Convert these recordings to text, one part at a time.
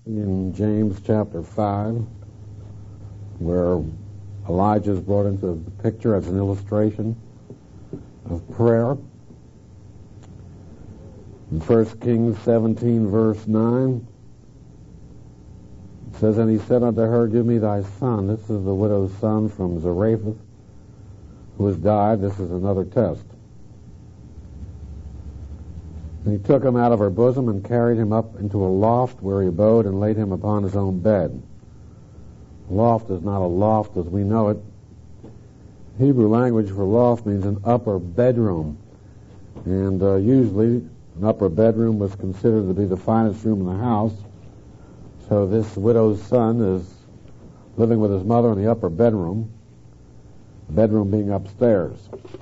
in James chapter 5, where Elijah is brought into the picture as an illustration of prayer. In 1 Kings 17, verse 9, it says, "And he said unto her, Give me thy son." This is the widow's son from Zarephath, who has died. This is another test. And he took him out of her bosom and carried him up into a loft where he abode and laid him upon his own bed. Loft is not a loft as we know it. Hebrew language for loft means an upper bedroom. And usually an upper bedroom was considered to be the finest room in the house. So this widow's son is living with his mother in the upper bedroom, the bedroom being upstairs.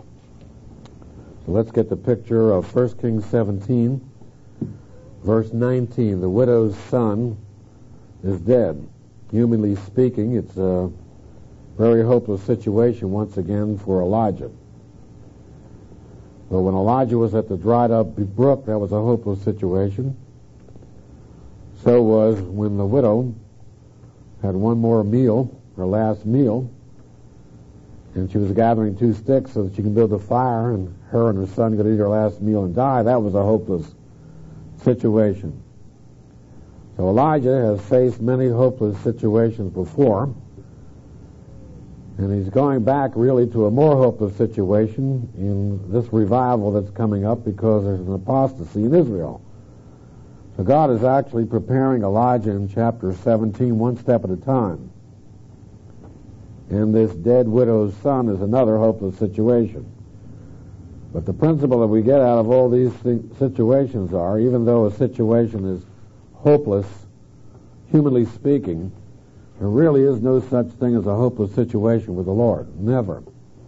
So let's get the picture of 1 Kings 17, verse 19. The widow's son is dead. Humanly speaking, it's a very hopeless situation once again for Elijah. But when Elijah was at the dried up brook, that was a hopeless situation. So was when the widow had one more meal, her last meal, and she was gathering 2 sticks so that she can build a fire, and her and her son could eat her last meal and die. That was a hopeless situation. So Elijah has faced many hopeless situations before, and he's going back really to a more hopeless situation in this revival that's coming up because there's an apostasy in Israel. So God is actually preparing Elijah in chapter 17 one step at a time. And this dead widow's son is another hopeless situation. But the principle that we get out of all these situations are, even though a situation is hopeless, humanly speaking, there really is no such thing as a hopeless situation with the Lord. Never.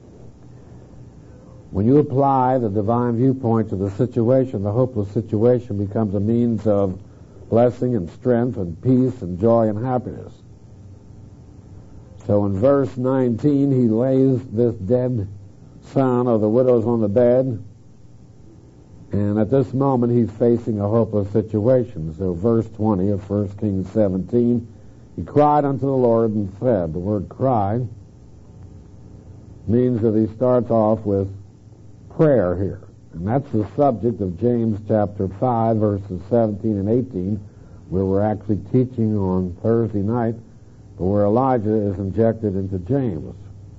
When you apply the divine viewpoint to the situation, the hopeless situation becomes a means of blessing and strength and peace and joy and happiness. So in verse 19, he lays this dead son of the widow's on the bed, and at this moment he's facing a hopeless situation. So verse 20 of 1 Kings 17, he cried unto the Lord and said. The word cried means that he starts off with prayer here. And that's the subject of James chapter 5, verses 17 and 18, where we're actually teaching on Thursday night, but where Elijah is injected into James.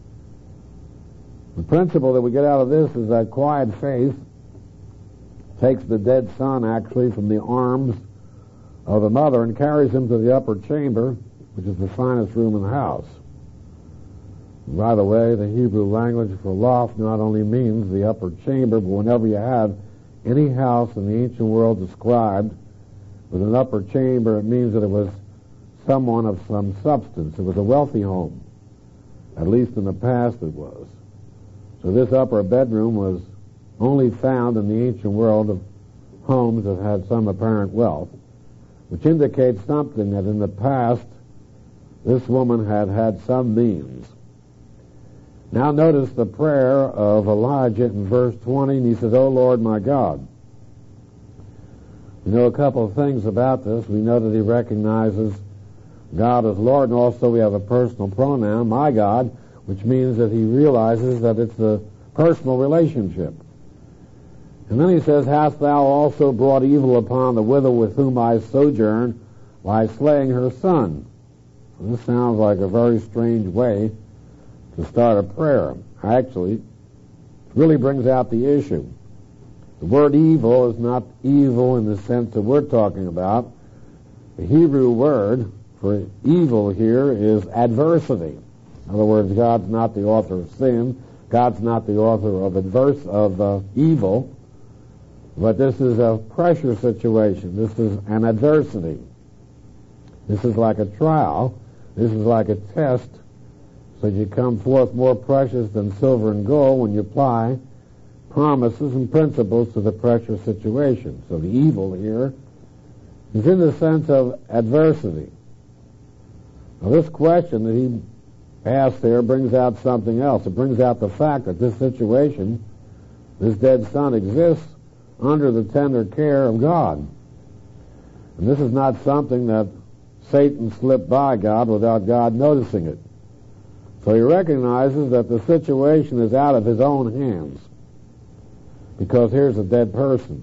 The principle that we get out of this is that quiet faith takes the dead son actually from the arms of the mother and carries him to the upper chamber, which is the finest room in the house. By the way, the Hebrew language for loft not only means the upper chamber, but whenever you have any house in the ancient world described with an upper chamber, it means that it was someone of some substance. It was a wealthy home. At least in the past it was. So this upper bedroom was only found in the ancient world of homes that had some apparent wealth, which indicates something that in the past this woman had had some means. Now notice the prayer of Elijah in verse 20, and he says, "O Lord my God." We know a couple of things about this. We know that he recognizes God as Lord, and also we have a personal pronoun, my God, which means that he realizes that it's a personal relationship. And then he says, "Hast thou also brought evil upon the widow with whom I sojourn by slaying her son?" Well, this sounds like a very strange way to start a prayer. Actually, it really brings out the issue. The word evil is not evil in the sense that we're talking about. The Hebrew word for evil here is adversity. In other words, God's not the author of sin. God's not the author of evil. But this is a pressure situation. This is an adversity. This is like a trial. This is like a test. So you come forth more precious than silver and gold when you apply promises and principles to the pressure situation. So the evil here is in the sense of adversity. Now this question that he asked there brings out something else. It brings out the fact that this situation, this dead son, exists under the tender care of God. And this is not something that Satan slipped by God without God noticing it. So he recognizes that the situation is out of his own hands, because here's a dead person.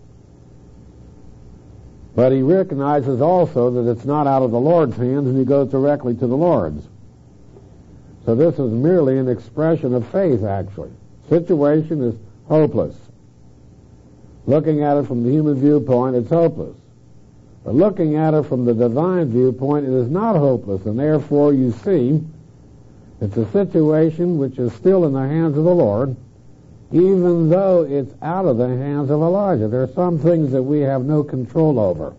But he recognizes also that it's not out of the Lord's hands, and he goes directly to the Lord's. So this is merely an expression of faith, actually. Situation is hopeless. Looking at it from the human viewpoint, it's hopeless. But looking at it from the divine viewpoint, it is not hopeless, and therefore you see it's a situation which is still in the hands of the Lord, even though it's out of the hands of Elijah. There are some things that we have no control over.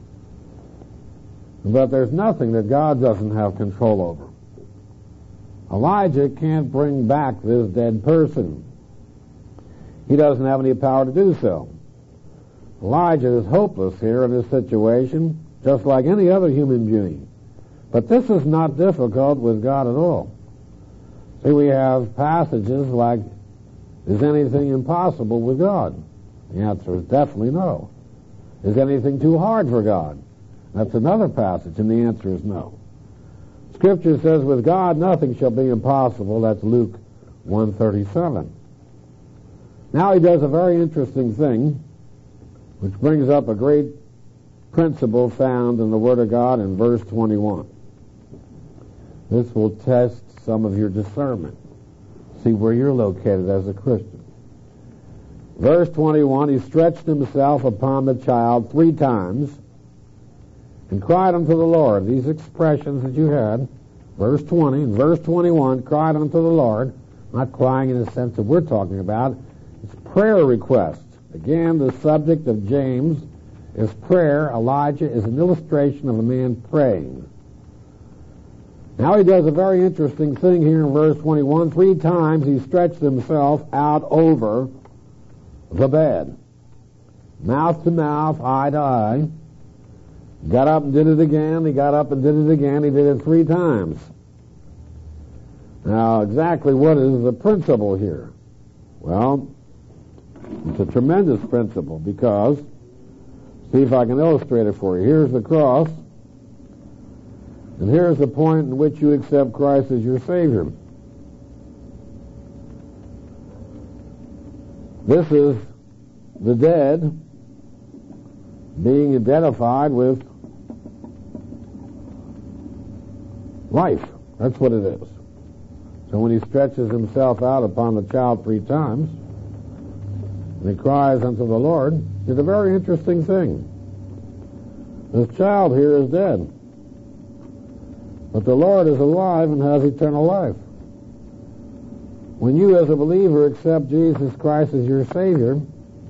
But there's nothing that God doesn't have control over. Elijah can't bring back this dead person. He doesn't have any power to do so. Elijah is hopeless here in this situation, just like any other human being. But this is not difficult with God at all. See, we have passages like, is anything impossible with God? The answer is definitely no. Is anything too hard for God? That's another passage, and the answer is no. Scripture says, with God nothing shall be impossible. That's Luke 1:37. Now he does a very interesting thing, which brings up a great principle found in the Word of God in verse 21. This will test some of your discernment. See where you're located as a Christian. Verse 21, he stretched himself upon the child 3 times and cried unto the Lord. These expressions that you had, verse 20 and verse 21, cried unto the Lord, not crying in the sense that we're talking about. It's prayer requests. Again, the subject of James is prayer. Elijah is an illustration of a man praying. Now he does a very interesting thing here in verse 21. 3 times he stretched himself out over the bed, mouth to mouth, eye to eye. Got up and did it again. He got up and did it again. He did it 3 times. Now, exactly what is the principle here? Well, it's a tremendous principle, because, see if I can illustrate it for you. Here's the cross, and here's the point in which you accept Christ as your Savior. This is the dead being identified with life. That's what it is. So when he stretches himself out upon the child 3 times, and he cries unto the Lord, it's a very interesting thing. This child here is dead, but the Lord is alive and has eternal life. When you as a believer accept Jesus Christ as your Savior,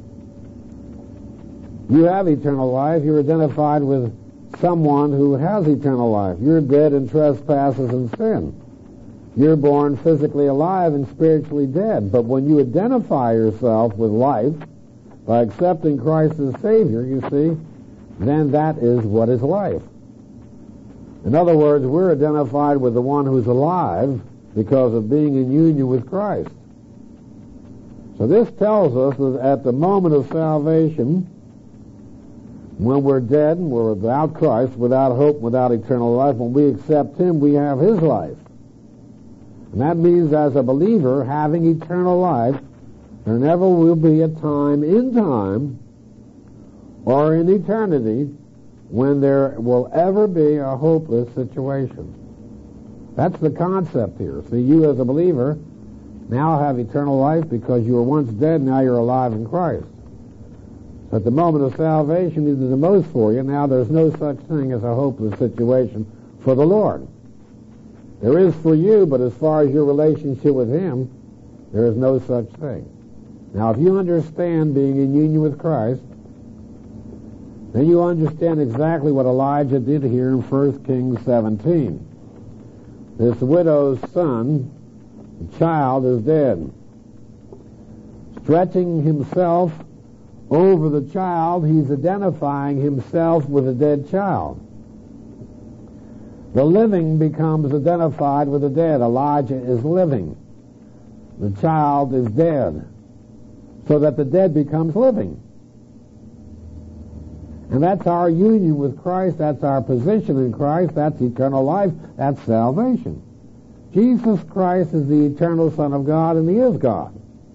you have eternal life. You're identified with someone who has eternal life. You're dead in trespasses and sin. You're born physically alive and spiritually dead. But when you identify yourself with life by accepting Christ as Savior, you see, then that is what is life. In other words, we're identified with the one who's alive because of being in union with Christ. So this tells us that at the moment of salvation, when we're dead and we're without Christ, without hope, without eternal life, when we accept Him, we have His life. And that means, as a believer, having eternal life, there never will be a time in time or in eternity when there will ever be a hopeless situation. That's the concept here. See, you as a believer now have eternal life because you were once dead, now you're alive in Christ. So at the moment of salvation, He did the most for you. Now there's no such thing as a hopeless situation for the Lord. There is for you, but as far as your relationship with Him, there is no such thing. Now, if you understand being in union with Christ, then you understand exactly what Elijah did here in 1 Kings 17. This widow's son, the child, is dead. Stretching himself over the child, he's identifying himself with the dead child. The living becomes identified with the dead. Elijah is living. The child is dead. So that the dead becomes living. And that's our union with Christ, that's our position in Christ, that's eternal life, that's salvation. Jesus Christ is the eternal Son of God, and He is God.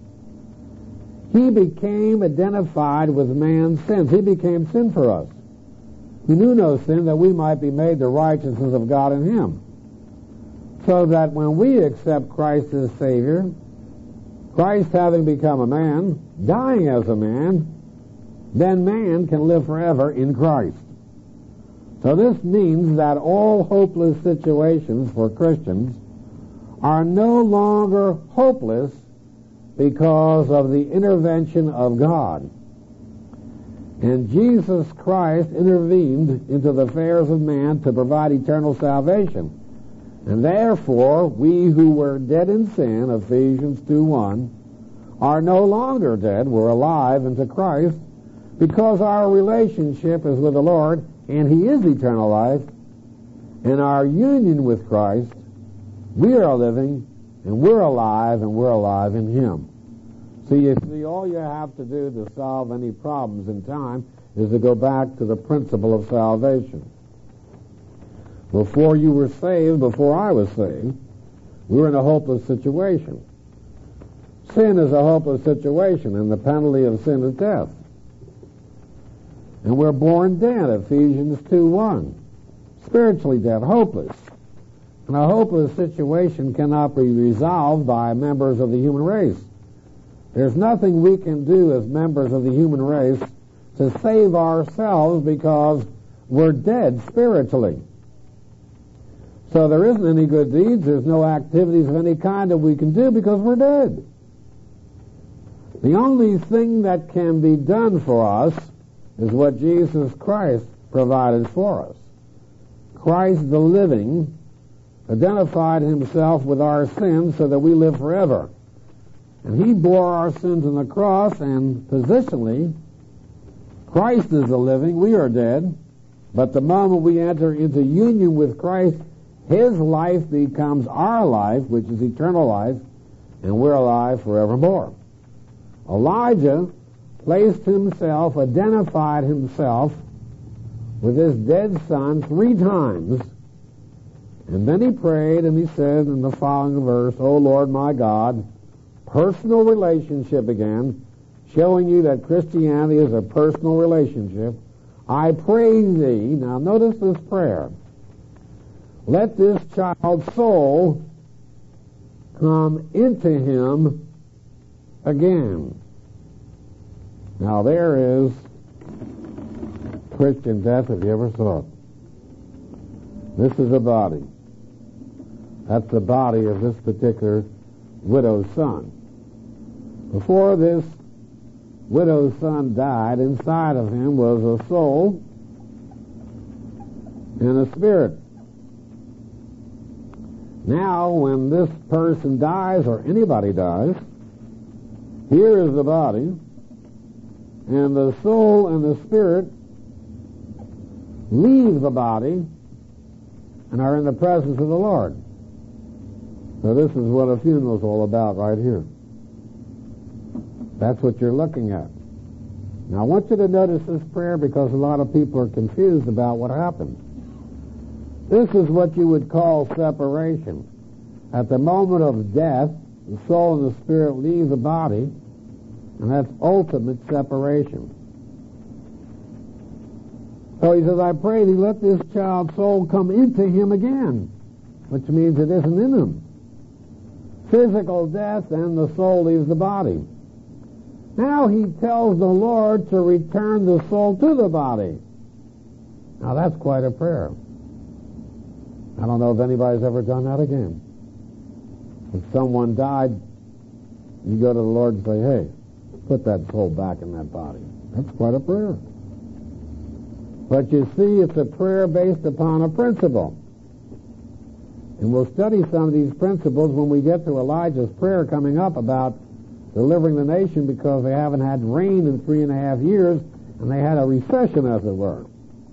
He became identified with man's sins. He became sin for us. He knew no sin, that we might be made the righteousness of God in Him. So that when we accept Christ as Savior, Christ having become a man, dying as a man, then man can live forever in Christ. So this means that all hopeless situations for Christians are no longer hopeless because of the intervention of God. And Jesus Christ intervened into the affairs of man to provide eternal salvation. And therefore, we who were dead in sin, Ephesians 2:1, are no longer dead. We're alive into Christ because our relationship is with the Lord, and He is eternal life. In our union with Christ, we are living, and we're alive in Him. So you see, all you have to do to solve any problems in time is to go back to the principle of salvation. Before you were saved, before I was saved, we were in a hopeless situation. Sin is a hopeless situation, and the penalty of sin is death. And we're born dead, Ephesians 2:1. Spiritually dead, hopeless. And a hopeless situation cannot be resolved by members of the human race. There's nothing we can do as members of the human race to save ourselves because we're dead spiritually. So there isn't any good deeds, there's no activities of any kind that we can do because we're dead. The only thing that can be done for us is what Jesus Christ provided for us. Christ the living identified Himself with our sins so that we live forever. And He bore our sins on the cross, and positionally, Christ is the living, we are dead, but the moment we enter into union with Christ, His life becomes our life, which is eternal life, and we're alive forevermore. Elijah placed himself, identified himself with his dead son 3 times, and then he prayed and he said in the following verse, "O Lord my God," personal relationship again, showing you that Christianity is a personal relationship, "I pray thee," now notice this prayer, "let this child's soul come into him again." Now there is Christian death if you ever saw it. This is a body. That's the body of this particular widow's son. Before this widow's son died, inside of him was a soul and a spirit. Now, when this person dies, or anybody dies, here is the body, and the soul and the spirit leave the body and are in the presence of the Lord. So this is what a funeral is all about right here. That's what you're looking at. Now I want you to notice this prayer because a lot of people are confused about what happened. This is what you would call separation. At the moment of death, the soul and the spirit leave the body, and that's ultimate separation. So he says, "I pray thee, let this child's soul come into him again," which means it isn't in him. Physical death, and the soul leaves the body. Now he tells the Lord to return the soul to the body. Now that's quite a prayer. I don't know if anybody's ever done that again. If someone died, you go to the Lord and say, "Hey, put that soul back in that body." That's quite a prayer. But you see, it's a prayer based upon a principle. And we'll study some of these principles when we get to Elijah's prayer coming up about delivering the nation because they haven't had rain in 3.5 years, and they had a recession, as it were.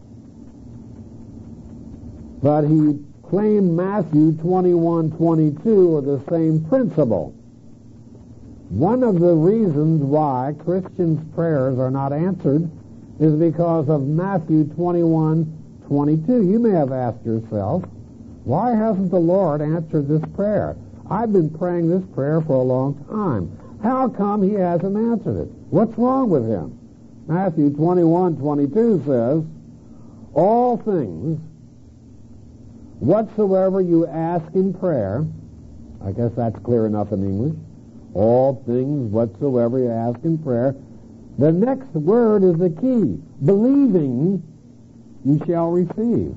But he claimed Matthew 21:22 of the same principle. One of the reasons why Christians' prayers are not answered is because of Matthew 21:22. You may have asked yourself, why hasn't the Lord answered this prayer? I've been praying this prayer for a long time. How come he hasn't answered it? What's wrong with him? Matthew 21:22 says, all things whatsoever you ask in prayer, I guess that's clear enough in English, all things whatsoever you ask in prayer, the next word is the key. Believing, you shall receive.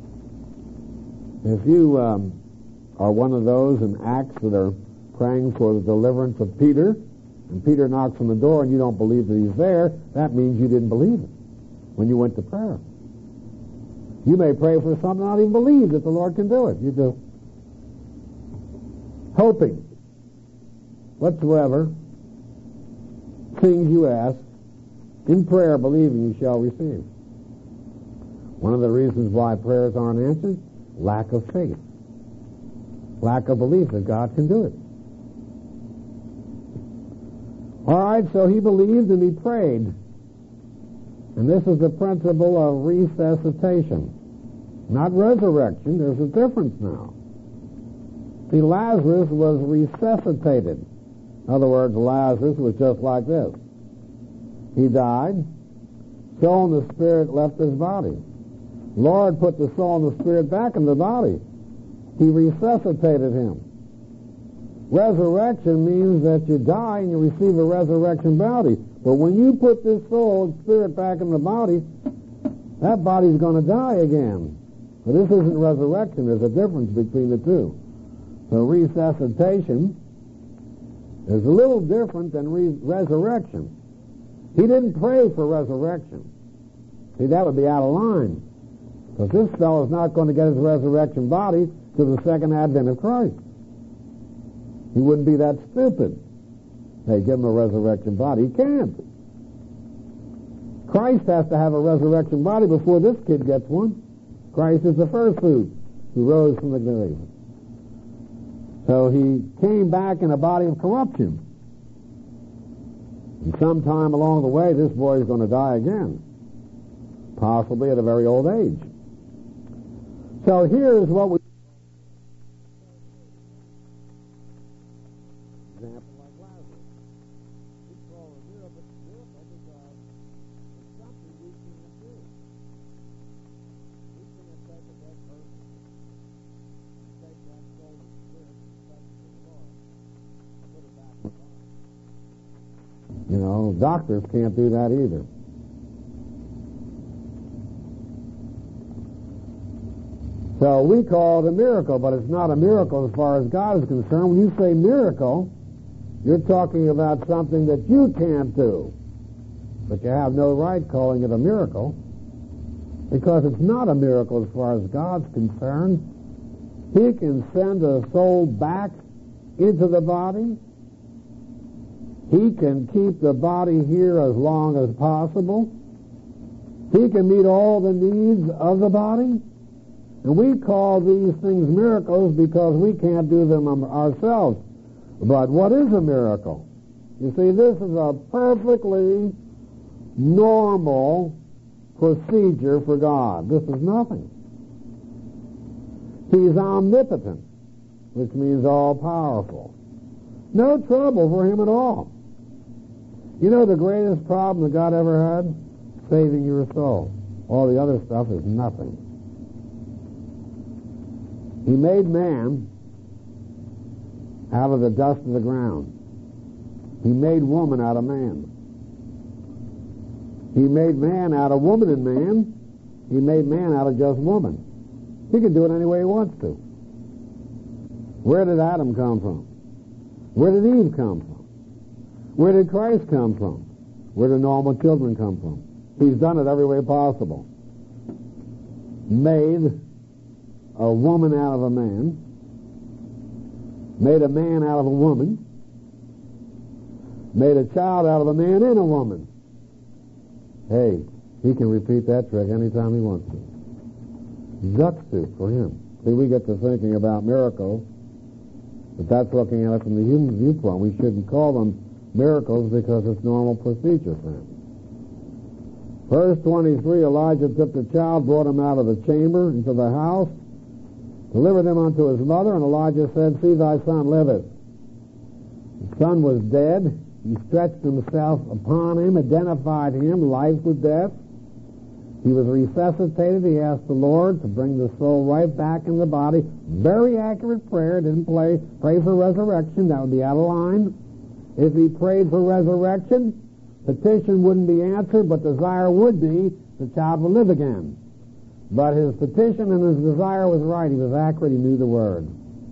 If you are one of those in Acts that are praying for the deliverance of Peter, and Peter knocks on the door and you don't believe that he's there, that means you didn't believe it when you went to prayer. You may pray for something and not even believe that the Lord can do it. You do. Hoping whatsoever things you ask in prayer, believing you shall receive. One of the reasons why prayers aren't answered, lack of faith. Lack of belief that God can do it. All right, so he believed and he prayed. And this is the principle of resuscitation. Not resurrection. There's a difference now. See, Lazarus was resuscitated. In other words, Lazarus was just like this. He died. Soul and the spirit left his body. Lord put the soul and the spirit back in the body. He resuscitated him. Resurrection means that you die and you receive a resurrection body. But when you put this soul and spirit back in the body, that body's going to die again. But this isn't resurrection. There's a difference between the two. So resuscitation is a little different than resurrection. He didn't pray for resurrection. See, that would be out of line. Because this fellow's not going to get his resurrection body to the second advent of Christ. He wouldn't be that stupid. Hey, give him a resurrection body. He can't. Christ has to have a resurrection body before this kid gets one. Christ is the first fruit who rose from the grave. So he came back in a body of corruption. And sometime along the way, this boy is going to die again. Possibly at a very old age. So here's what we... Example like Lazarus. We call it a miracle because it's something we can't do. We can't take a dead person and take that soul and spirit and take it to the Lord and put it back in the body. You know, doctors can't do that either. So we call it a miracle, but it's not a miracle as far as God is concerned. When you say miracle, you're talking about something that you can't do. But you have no right calling it a miracle, because it's not a miracle as far as God's concerned. He can send a soul back into the body. He can keep the body here as long as possible. He can meet all the needs of the body. And we call these things miracles because we can't do them ourselves. But what is a miracle? You see, this is a perfectly normal procedure for God. This is nothing. He's omnipotent, which means all-powerful. No trouble for him at all. You know the greatest problem that God ever had? Saving your soul. All the other stuff is nothing. He made man out of the dust of the ground. He made woman out of man. He made man out of woman and man. He made man out of just woman. He can do it any way he wants to. Where did Adam come from? Where did Eve come from? Where did Christ come from? Where did normal children come from? He's done it every way possible. Made a woman out of a man, made a man out of a woman, made a child out of a man and a woman. Hey, he can repeat that trick anytime he wants to. Guts to for him. See, we get to thinking about miracles, but that's looking at it from the human viewpoint. We shouldn't call them miracles because it's normal procedure for him. Verse 23, Elijah took the child, brought him out of the chamber into the house, delivered him unto his mother, and Elijah said, See, thy son liveth. The son was dead. He stretched himself upon him, identified him, life with death. He was resuscitated. He asked the Lord to bring the soul right back in the body. Very accurate prayer. Didn't pray for resurrection. That would be out of line. If he prayed for resurrection, petition wouldn't be answered, but desire would be the child would live again. But his petition and his desire was right. He was accurate. He knew the word.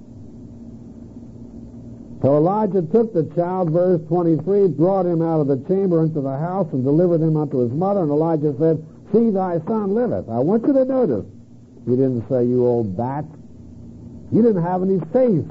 So Elijah took the child, verse 23, brought him out of the chamber into the house and delivered him unto his mother. And Elijah said, See, thy son liveth. I want you to notice, he didn't say, you old bat. You didn't have any faith.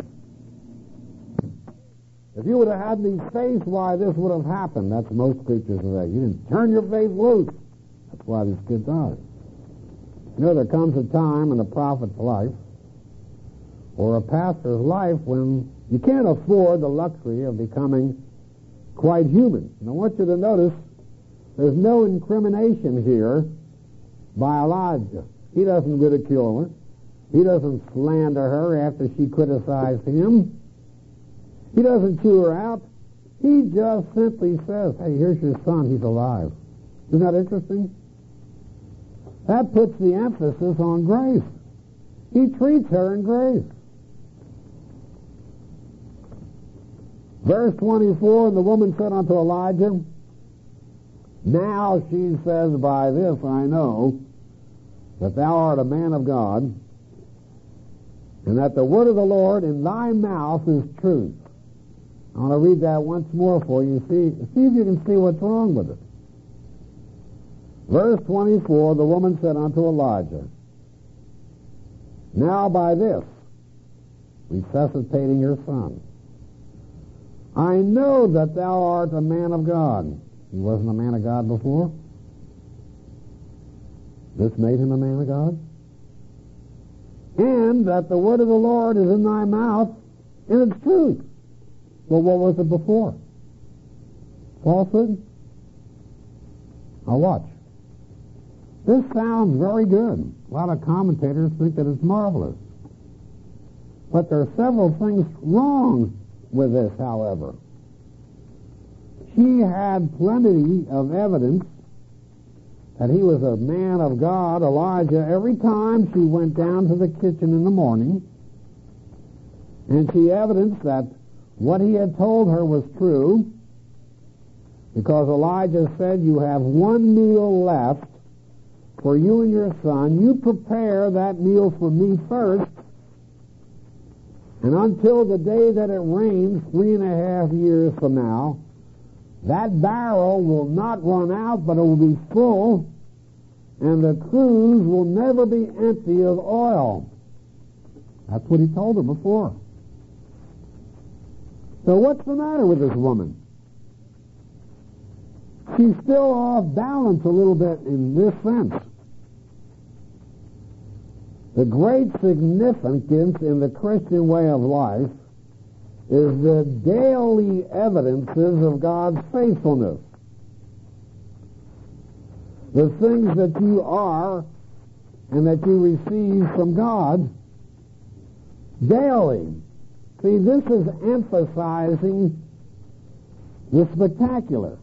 If you would have had any faith, why, this would have happened. That's most preachers today. You didn't turn your faith loose. That's why this kid died. You know, there comes a time in a prophet's life or a pastor's life when you can't afford the luxury of becoming quite human. And I want you to notice there's no incrimination here by Elijah. He doesn't ridicule her. He doesn't slander her after she criticized him. He doesn't chew her out. He just simply says, hey, here's your son. He's alive. Isn't that interesting? That puts the emphasis on grace. He treats her in grace. Verse 24, and the woman said unto Elijah, Now, she says, by this I know that thou art a man of God, and that the word of the Lord in thy mouth is truth. I want to read that once more for you. See if you can see what's wrong with it. Verse 24, the woman said unto Elijah, Now by this, resuscitating your son, I know that thou art a man of God. He wasn't a man of God before. This made him a man of God. And that the word of the Lord is in thy mouth, and it's truth. Well, what was it before? Falsehood? Now watch. This sounds very good. A lot of commentators think that it's marvelous. But there are several things wrong with this, however. She had plenty of evidence that he was a man of God, Elijah, every time she went down to the kitchen in the morning, and she evidenced that what he had told her was true, because Elijah said, you have one meal left for you and your son. You prepare that meal for me first, and until the day that it rains 3.5 years from now, that barrel will not run out, but it will be full, and the cruse will never be empty of oil. That's what he told her before. So what's the matter with this woman? She's still off balance a little bit in this sense. The great significance in the Christian way of life is the daily evidences of God's faithfulness. The things that you are and that you receive from God daily. See, this is emphasizing the spectacular.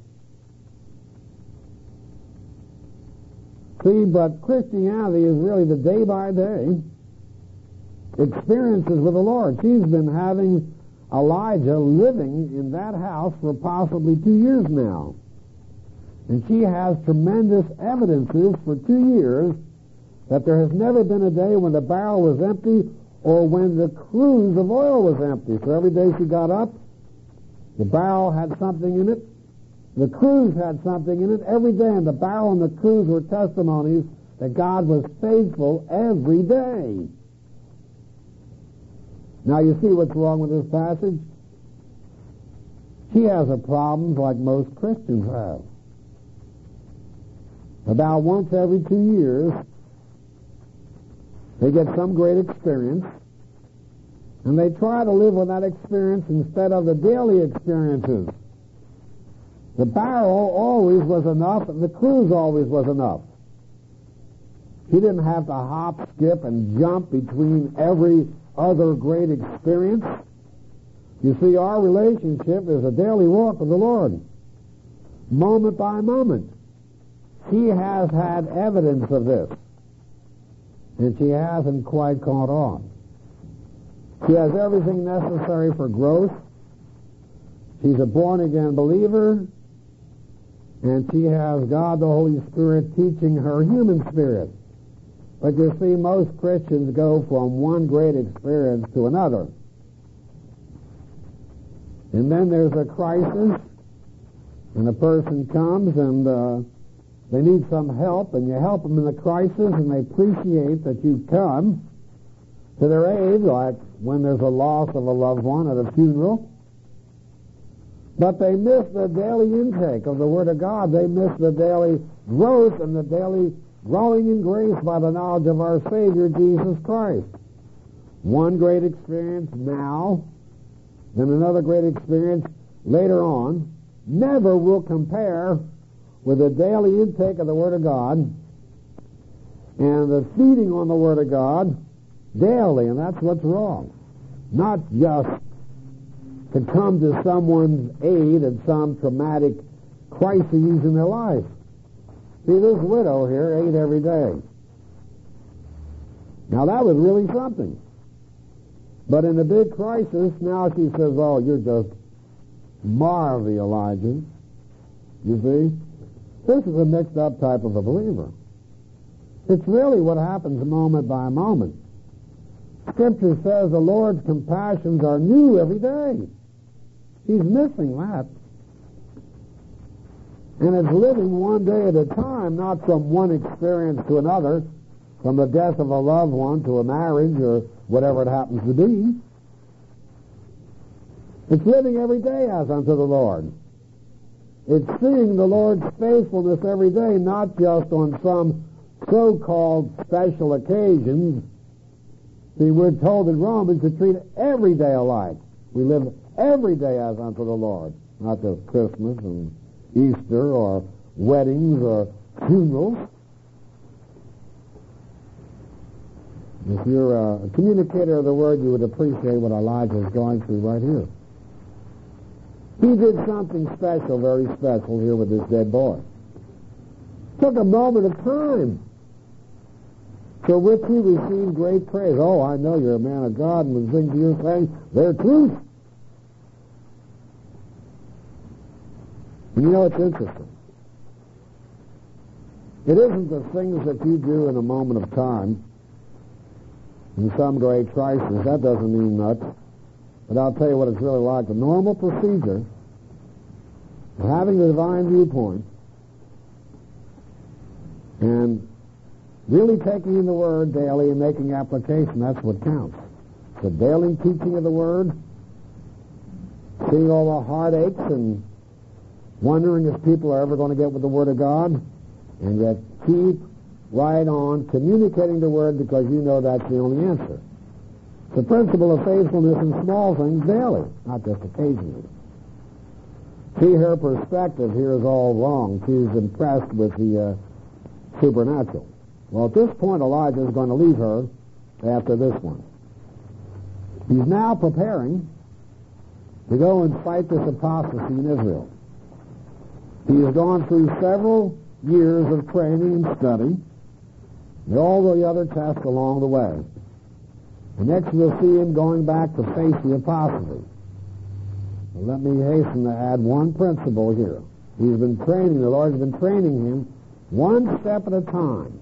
See, but Christianity is really the day-by-day experiences with the Lord. She's been having Elijah living in that house for possibly 2 years now. And she has tremendous evidences for 2 years that there has never been a day when the barrel was empty or when the cruse of oil was empty. So every day she got up, the barrel had something in it, the cruse had something in it every day, and the barrel and the cruse were testimonies that God was faithful every day. Now you see what's wrong with this passage? She has a problem like most Christians have. About once every 2 years, they get some great experience, and they try to live with that experience instead of the daily experiences. The barrel always was enough, and the cruse always was enough. She didn't have to hop, skip, and jump between every other great experience. You see, our relationship is a daily walk with the Lord, moment by moment. She has had evidence of this, and she hasn't quite caught on. She has everything necessary for growth. She's a born-again believer, and she has God the Holy Spirit teaching her human spirit. But you see, most Christians go from one great experience to another. And then there's a crisis, and a person comes and they need some help, and you help them in the crisis, and they appreciate that you come to their aid, like when there's a loss of a loved one at a funeral. But they miss the daily intake of the Word of God. They miss the daily growth and the daily growing in grace by the knowledge of our Savior, Jesus Christ. One great experience now, then another great experience later on, never will compare with the daily intake of the Word of God and the feeding on the Word of God daily, and that's what's wrong. Not just to come to someone's aid in some traumatic crises in their life. See, this widow here ate every day. Now, that was really something. But in the big crisis, now she says, oh, you're just marvelous, Elijah. You see? This is a mixed-up type of a believer. It's really what happens moment by moment. Scripture says the Lord's compassions are new every day. He's missing that. And it's living one day at a time, not from one experience to another, from the death of a loved one to a marriage or whatever it happens to be. It's living every day as unto the Lord. It's seeing the Lord's faithfulness every day, not just on some so-called special occasions. See, we're told in Romans to treat every day alike. We live every day as unto the Lord, not just Christmas and Easter or weddings or funerals. If you're a communicator of the Word, you would appreciate what Elijah is going through right here. He did something special, very special here with this dead boy. Took a moment of time for which he received great praise. Oh, I know you're a man of God, and the things you're saying, they're truth. And you know, it's interesting. It isn't the things that you do in a moment of time, in some great crisis. That doesn't mean much. But I'll tell you what it's really like. The normal procedure of having the divine viewpoint and really taking in the Word daily and making application, that's what counts. The daily teaching of the Word, seeing all the heartaches and wondering if people are ever going to get with the Word of God, and yet keep right on communicating the Word because you know that's the only answer. The principle of faithfulness in small things daily, not just occasionally. See, her perspective here is all wrong. She's impressed with the supernatural. Well, at this point, Elijah is going to leave her after this one. He's now preparing to go and fight this apostasy in Israel. He has gone through several years of training and study, and all the other tests along the way. And next we'll see him going back to face the apostasy. Well, let me hasten to add one principle here. He's been training, the Lord's been training him one step at a time.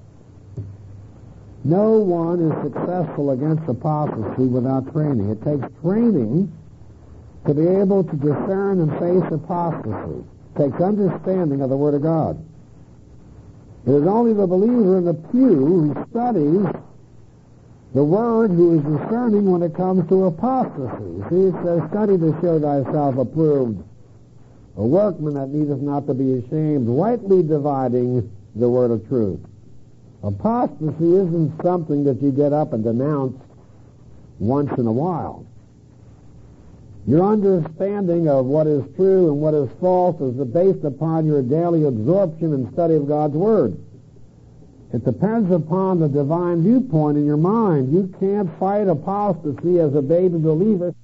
No one is successful against apostasy without training. It takes training to be able to discern and face apostasy. It takes understanding of the Word of God. It is only the believer in the pew who studies the Word who is discerning when it comes to apostasy. See, it says, study to show thyself approved, a workman that needeth not to be ashamed, rightly dividing the word of truth. Apostasy isn't something that you get up and denounce once in a while. Your understanding of what is true and what is false is based upon your daily absorption and study of God's Word. It depends upon the divine viewpoint in your mind. You can't fight apostasy as a baby believer.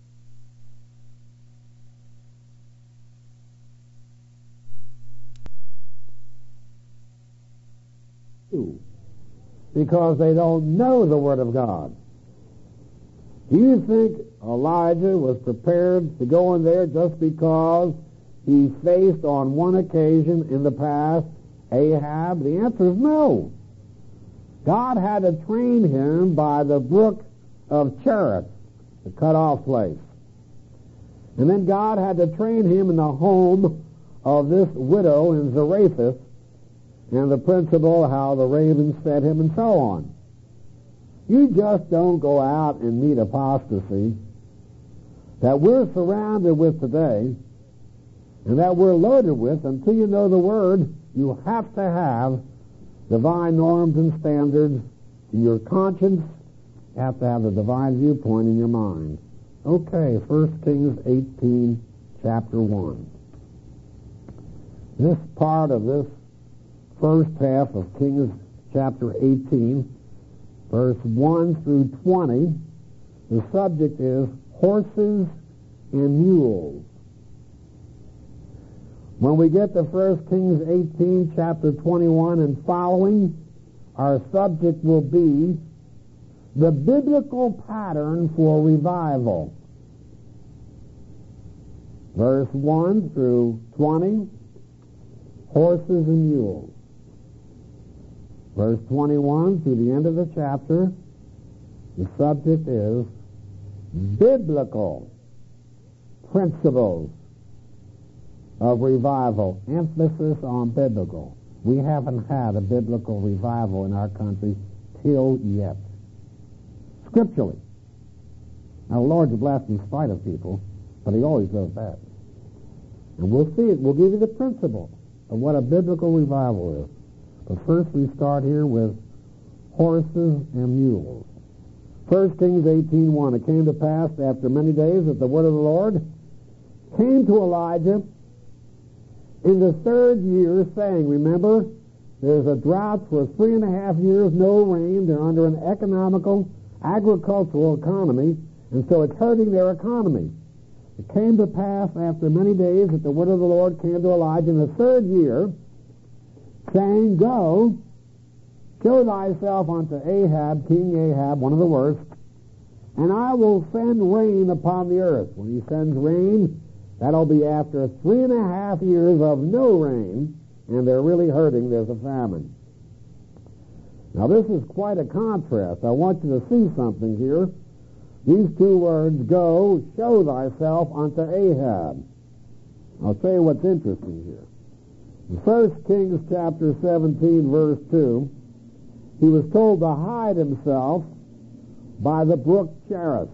Because they don't know the Word of God. Do you think Elijah was prepared to go in there just because he faced on one occasion in the past Ahab? The answer is no. God had to train him by the brook of Cherith, the cut-off place. And then God had to train him in the home of this widow in Zarephath, and the principle how the ravens fed him and so on. You just don't go out and meet apostasy that we're surrounded with today and that we're loaded with until you know the Word. You have to have divine norms and standards in your conscience. You have to have the divine viewpoint in your mind. Okay, 1 Kings 18, chapter 1. This part of this first half of Kings chapter 18, verse 1 through 20, the subject is horses and mules. When we get to 1 Kings 18, chapter 21 and following, our subject will be the biblical pattern for revival. Verse 1 through 20, horses and mules. Verse 21 through the end of the chapter, the subject is biblical principles of revival. Emphasis on biblical. We haven't had a biblical revival in our country till yet. Scripturally. Now, the Lord's blessed in spite of people, but He always does that. And we'll see it. We'll give you the principle of what a biblical revival is. But first we start here with horses and mules. 1 Kings 18:1. It came to pass after many days that the word of the Lord came to Elijah in the 3rd year, saying, remember, there's a drought for 3.5 years, no rain. They're under an economical, agricultural economy, and so it's hurting their economy. It came to pass after many days that the word of the Lord came to Elijah in the 3rd year, saying, go, show thyself unto Ahab, King Ahab, one of the worst, and I will send rain upon the earth. When He sends rain, that'll be after 3.5 years of no rain, and they're really hurting. There's a famine. Now, this is quite a contrast. I want you to see something here. These two words, go, show thyself unto Ahab. I'll tell you what's interesting here. In 1 Kings chapter 17, verse 2, he was told to hide himself by the brook Cherith.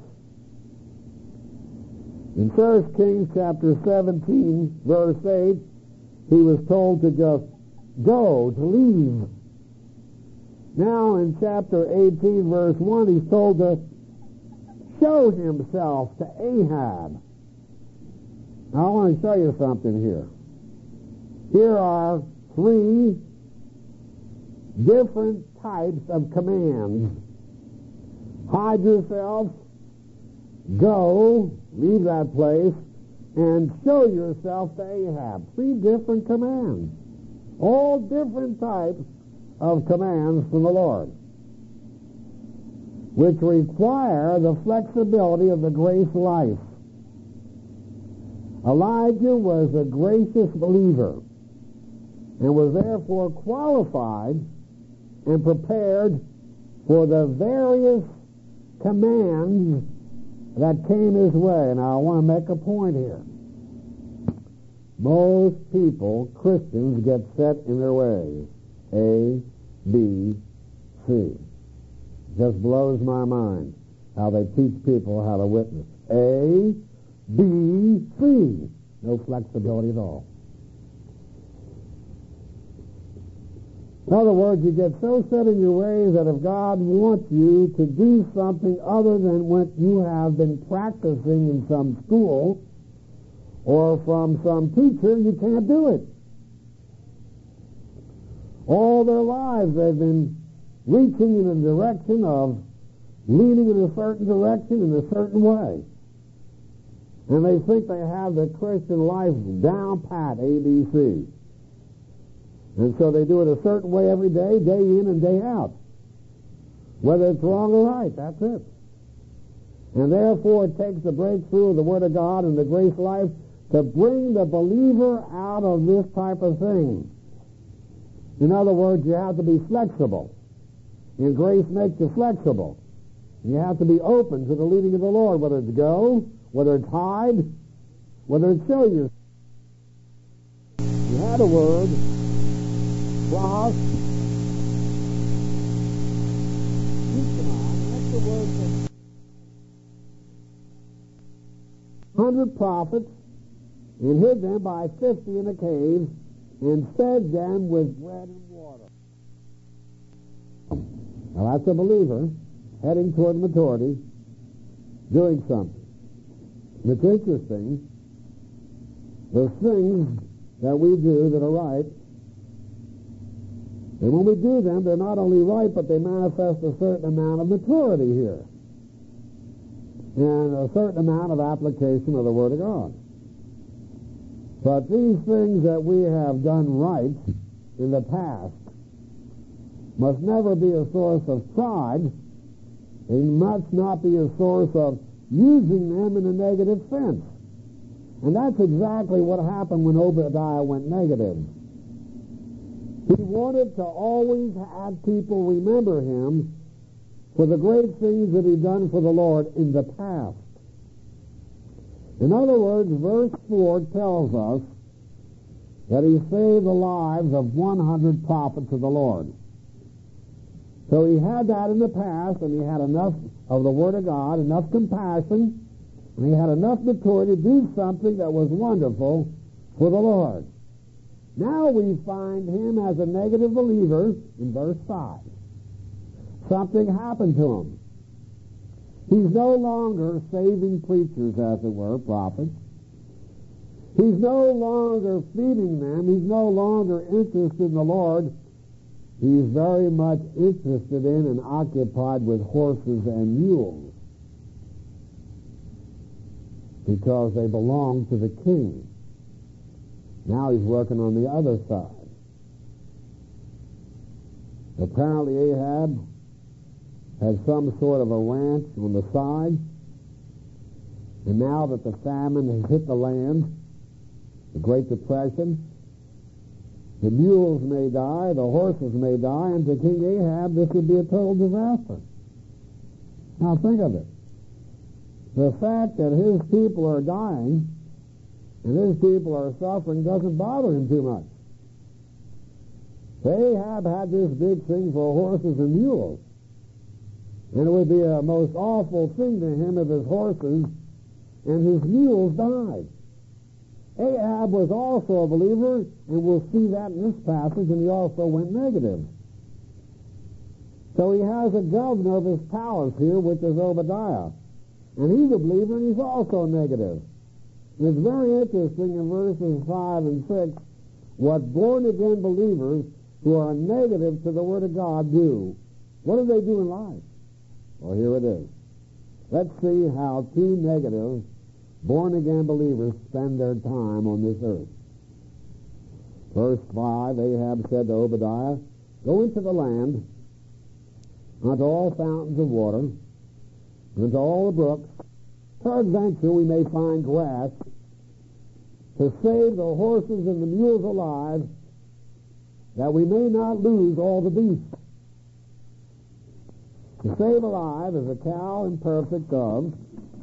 In 1 Kings chapter 17, verse 8, he was told to just go, to leave. Now in chapter 18, verse 1, he's told to show himself to Ahab. Now I want to show you something here. Here are 3 different types of commands. Hide yourself, go, leave that place, and show yourself to Ahab. 3 different commands. All different types of commands from the Lord, which require the flexibility of the grace life. Elijah was a gracious believer and was therefore qualified and prepared for the various commands that came his way. And I want to make a point here. Most people, Christians, get set in their ways. A, B, C. Just blows my mind how they teach people how to witness. A, B, C. No flexibility at all. In other words, you get so set in your ways that if God wants you to do something other than what you have been practicing in some school or from some teacher, you can't do it. All their lives they've been reaching in a direction of leaning in a certain direction in a certain way. And they think they have the Christian life down pat, ABC. And so they do it a certain way every day, day in and day out. Whether it's wrong or right, that's it. And therefore it takes the breakthrough of the Word of God and the grace life to bring the believer out of this type of thing. In other words, you have to be flexible. And grace makes you flexible. You have to be open to the leading of the Lord, whether it's go, whether it's hide, whether it's show you. You had a word, cross, that's the word for 100 prophets, and hid them by 50 in a cave, and fed them with bread and water. Now that's a believer heading toward maturity, doing something. It's interesting, the things that we do that are right, and when we do them, they're not only right, but they manifest a certain amount of maturity here, and a certain amount of application of the Word of God. But these things that we have done right in the past must never be a source of pride. They must not be a source of using them in a negative sense. And that's exactly what happened when Obadiah went negative. He wanted to always have people remember him for the great things that he'd done for the Lord in the past. In other words, verse 4 tells us that he saved the lives of 100 prophets of the Lord. So he had that in the past, and he had enough of the Word of God, enough compassion, and he had enough maturity to do something that was wonderful for the Lord. Now we find him as a negative believer in verse 5. Something happened to him. He's no longer saving preachers, as it were, prophets. He's no longer feeding them. He's no longer interested in the Lord. He's very much interested in and occupied with horses and mules because they belong to the king. Now he's working on the other side. Apparently Ahab had some sort of a ranch on the side, and now that the famine has hit the land, the Great Depression, the mules may die, the horses may die, and to King Ahab this would be a total disaster. Now think of it. The fact that his people are dying and his people are suffering doesn't bother him too much. Ahab had this big thing for horses and mules. And it would be a most awful thing to him if his horses and his mules died. Ahab was also a believer, and we'll see that in this passage, and he also went negative. So he has a governor of his palace here, which is Obadiah. And he's a believer, and he's also negative. And it's very interesting in verses 5 and 6 what born-again believers who are negative to the Word of God do. What do they do in life? Well, here it is. Let's see how two negative born-again believers spend their time on this earth. Verse 5, Ahab said to Obadiah, "Go into the land, unto all fountains of water, unto all the brooks. Peradventure we may find grass, to save the horses and the mules alive, that we may not lose all the beasts." To save alive is a cow imperfect of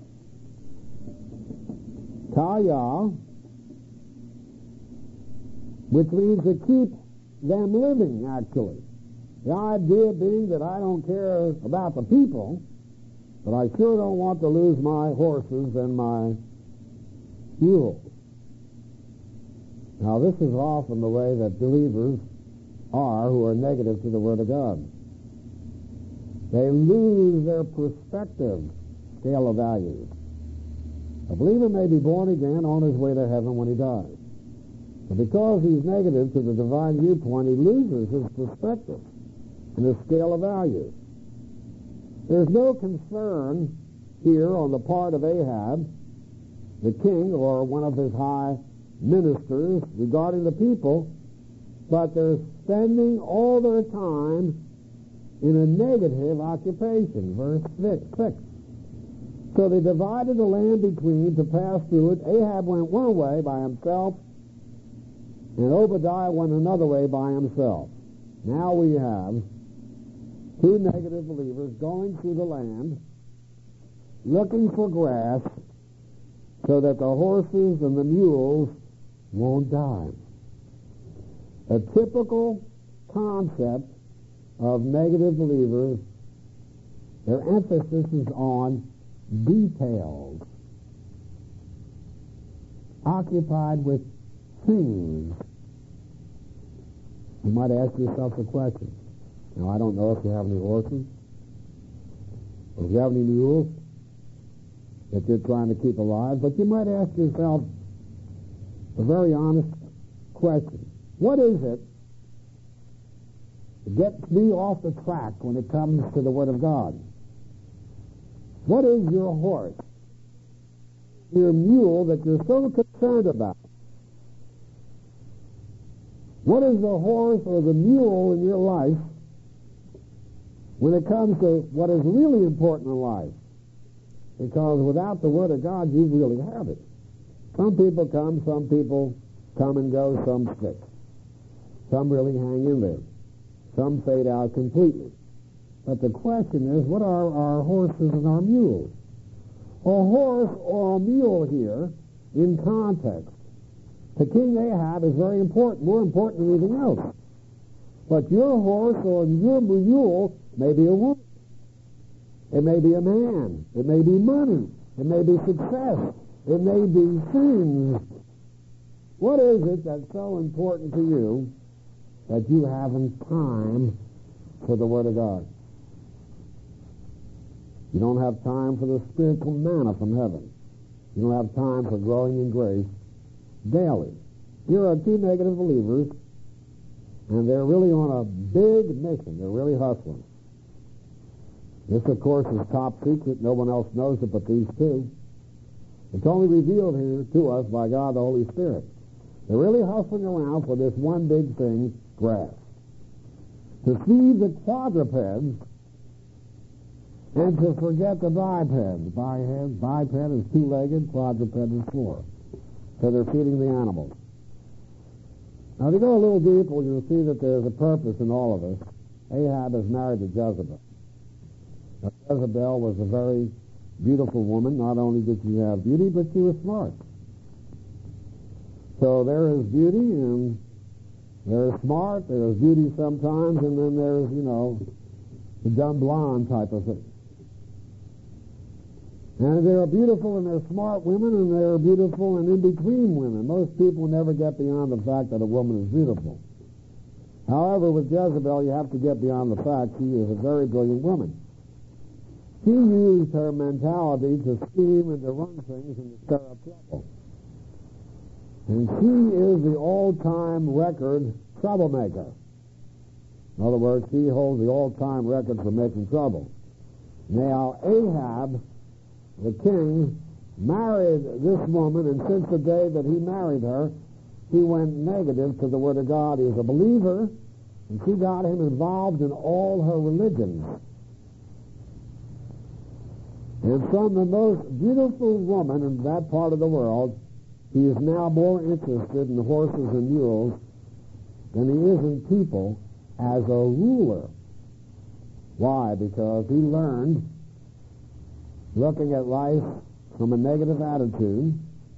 Kaya, which means to keep them living, actually. The idea being that I don't care about the people, but I sure don't want to lose my horses and my mules. Now, this is often the way that believers are who are negative to the Word of God. They lose their perspective scale of values. A believer may be born again on his way to heaven when he dies. But because he's negative to the divine viewpoint, he loses his perspective and his scale of values. There's no concern here on the part of Ahab, the king, or one of his high ministers regarding the people, but they're spending all their time in a negative occupation. Verse 6. So they divided the land between to pass through it. Ahab went one way by himself, and Obadiah went another way by himself. Now we have two negative believers going through the land, looking for grass so that the horses and the mules won't die. A typical concept of negative believers, their emphasis is on details, occupied with things. You might ask yourself a question. Now, I don't know if you have any horses, or if you have any mules that you're trying to keep alive, but you might ask yourself a very honest question. What is it that gets me off the track when it comes to the Word of God? What is your horse, your mule that you're so concerned about? What is the horse or the mule in your life when it comes to what is really important in life? Because without the Word of God, you really have it. Some people come and go, some stick. Some really hang in there. Some fade out completely. But the question is, what are our horses and our mules? A horse or a mule here, in context, to King Ahab is very important, more important than anything else. But your horse or your mule may be a woman. It may be a man. It may be money. It may be success. It may be things. What is it that's so important to you that you haven't time for the Word of God? You don't have time for the spiritual manna from heaven. You don't have time for growing in grace daily. Here are two negative believers, and they're really on a big mission. They're really hustling. This, of course, is top secret. No one else knows it but these two. It's only revealed here to us by God the Holy Spirit. They're really hustling around for this one big thing, grass. To feed the quadrupeds and to forget the bipeds. Biped is two-legged, quadruped is four. So they're feeding the animals. Now, if you go a little deeper, you'll see that there's a purpose in all of us. Ahab is married to Jezebel. Now, Jezebel was a very beautiful woman. Not only did she have beauty, but she was smart. So there is beauty, and there's smart, there's beauty sometimes, and then there's, the dumb blonde type of thing. And there are beautiful and there are smart women, and there are beautiful and in-between women. Most people never get beyond the fact that a woman is beautiful. However, with Jezebel, you have to get beyond the fact she is a very brilliant woman. She used her mentality to scheme and to run things and to stir up trouble. And she is the all-time record troublemaker. In other words, she holds the all-time record for making trouble. Now, Ahab, the king, married this woman, and since the day that he married her, he went negative to the Word of God. He was a believer, and she got him involved in all her religions. And from the most beautiful woman in that part of the world, he is now more interested in horses and mules than he is in people as a ruler. Why? Because he learned, looking at life from a negative attitude,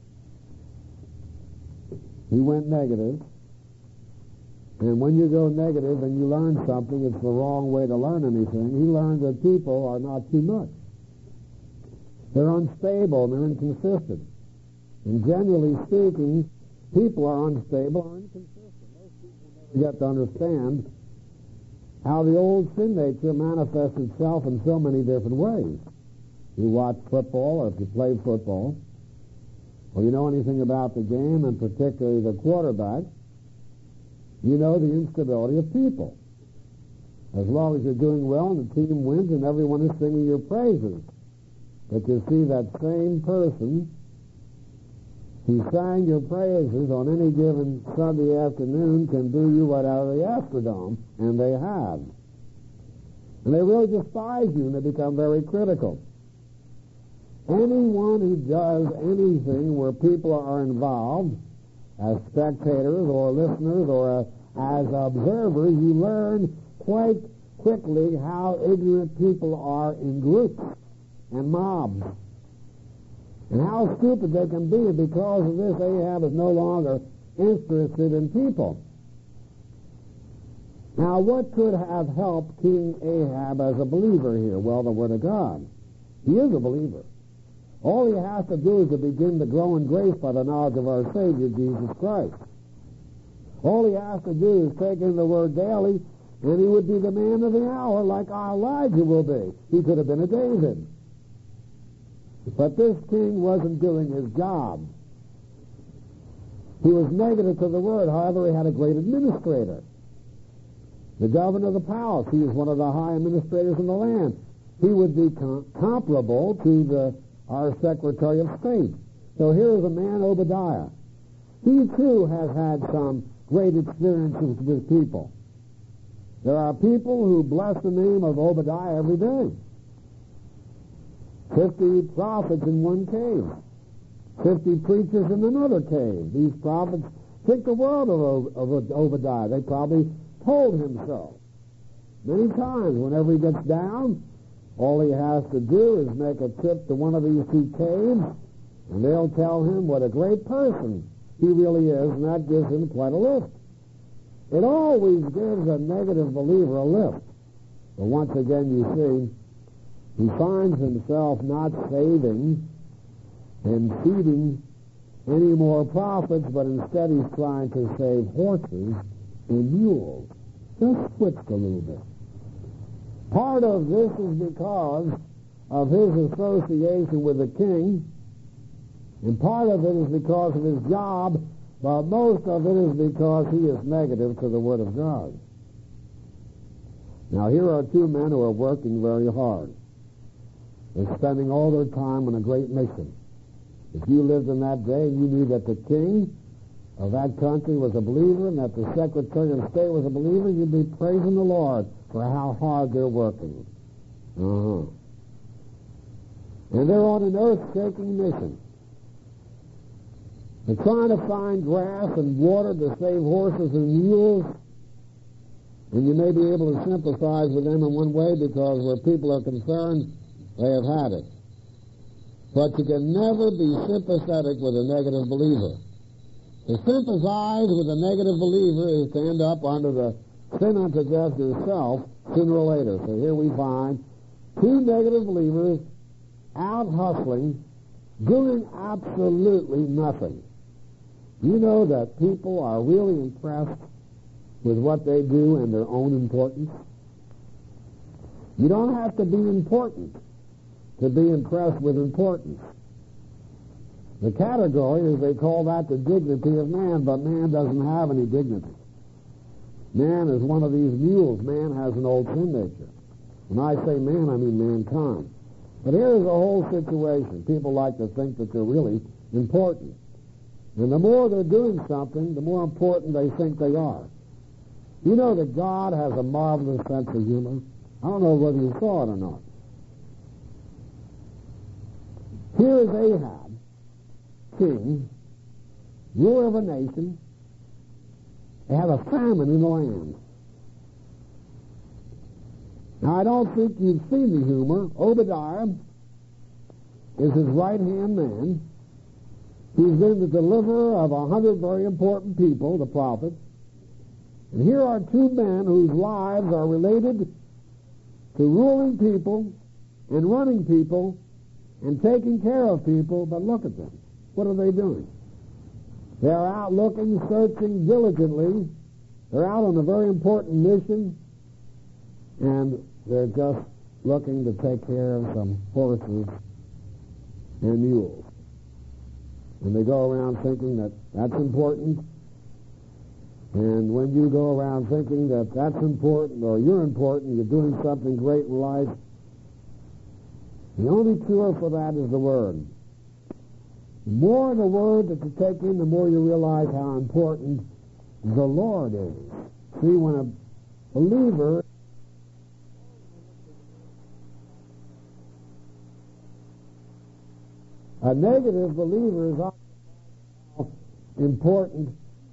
he went negative. And when you go negative and you learn something, it's the wrong way to learn anything. He learned that people are not too much. They're unstable, they're inconsistent. And generally speaking, people are unstable or inconsistent. Most people never You got to understand how the old sin nature manifests itself in so many different ways. You watch football, or if you play football, or you know anything about the game, and particularly the quarterback, you know the instability of people. As long as you're doing well and the team wins and everyone is singing your praises. But you see that same person who sang your praises on any given Sunday afternoon can do you right out of the Astrodome, and they have. And they really despise you, and they become very critical. Anyone who does anything where people are involved, as spectators or listeners or as observers, you learn quite quickly how ignorant people are in groups and mobs, and how stupid they can be. Because of this, Ahab is no longer interested in people. Now, what could have helped King Ahab as a believer here? Well, the Word of God. He is a believer. All he has to do is to begin to grow in grace by the knowledge of our Savior, Jesus Christ. All he has to do is take in the Word daily, and he would be the man of the hour like our Elijah will be. He could have been a David. But this king wasn't doing his job. He was negative to the Word. However, he had a great administrator. The governor of the palace, he was one of the high administrators in the land. He would be comparable to our Secretary of State. So here is a man, Obadiah. He too has had some great experiences with people. There are people who bless the name of Obadiah every day. 50 prophets in one cave. 50 preachers in another cave. These prophets think the world of Obadiah. They probably told him so. Many times, whenever he gets down, all he has to do is make a trip to one of these two caves, and they'll tell him what a great person he really is, and that gives him quite a lift. It always gives a negative believer a lift. But once again, you see, he finds himself not saving and feeding any more prophets, but instead he's trying to save horses and mules. Just switched a little bit. Part of this is because of his association with the king, and part of it is because of his job, but most of it is because he is negative to the Word of God. Now, here are two men who are working very hard. They're spending all their time on a great mission. If you lived in that day and you knew that the king of that country was a believer and that the Secretary of State was a believer, you'd be praising the Lord for how hard they're working. And they're on an earth-shaking mission. They're trying to find grass and water to save horses and mules, and you may be able to sympathize with them in one way because where people are concerned, they have had it. But you can never be sympathetic with a negative believer. To sympathize with a negative believer is to end up under the sin unto death yourself sooner or later. So here we find two negative believers out hustling, doing absolutely nothing. You know that people are really impressed with what they do and their own importance. You don't have to be important to be impressed with importance. The category is, they call that the dignity of man, but man doesn't have any dignity. Man is one of these mules. Man has an old sin nature. When I say man, I mean mankind. But here's the whole situation. People like to think that they're really important. And the more they're doing something, the more important they think they are. You know that God has a marvelous sense of humor? I don't know whether you saw it or not. Here is Ahab, king, ruler of a nation. They have a famine in the land. Now, I don't think you've seen the humor. Obadiah is his right-hand man. He's been the deliverer of 100 very important people, the prophets. And here are two men whose lives are related to ruling people and running people and taking care of people, but look at them. What are they doing? They're out looking, searching diligently They're out on a very important mission, and they're just looking to take care of some horses and mules. And they go around thinking that that's important. And when you go around thinking that that's important, or you're important, you're doing something great in life, the only cure for that is the Word. The more of the Word that you take in, the more you realize how important the Lord is. See, when a believer a negative believer is also important.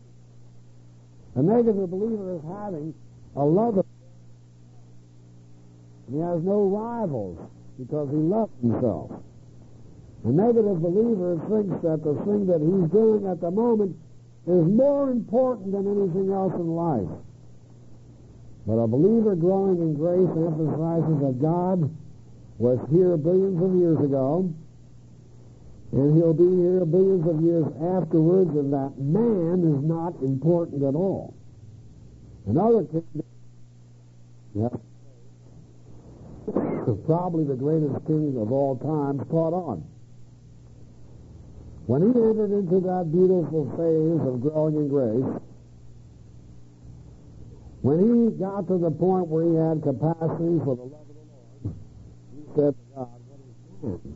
A negative believer is having a love of God. He has no rivals because he loves himself. A negative believer thinks that the thing that he's doing at the moment is more important than anything else in life. But a believer growing in grace emphasizes that God was here billions of years ago, and he'll be here billions of years afterwards, and that man is not important at all. Another king, probably the greatest king of all time, caught on. When he entered into that beautiful phase of growing in grace, when he got to the point where he had capacity for the love of the Lord, he said to God, "What is man?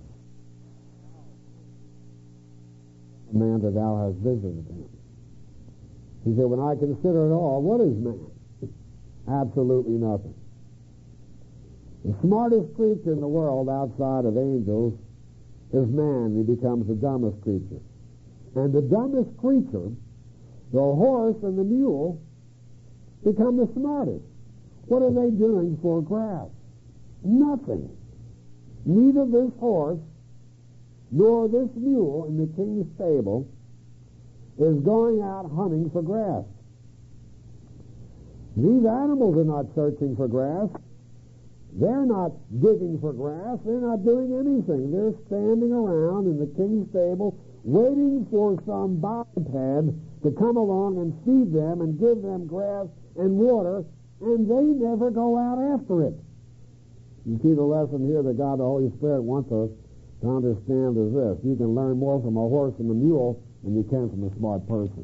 A man that thou hast visited him." He said, "When I consider it all, what is man? Absolutely nothing." The smartest creature in the world outside of angels is man. He becomes the dumbest creature. And the dumbest creature, the horse and the mule, become the smartest. What are they doing for grass? Nothing. Neither this horse nor this mule in the king's stable is going out hunting for grass. These animals are not searching for grass. They're not digging for grass. They're not doing anything. They're standing around in the king's stable waiting for some biped to come along and feed them and give them grass and water, and they never go out after it. You see, the lesson here that God the Holy Spirit wants us to understand is this: you can learn more from a horse and a mule than you can from a smart person.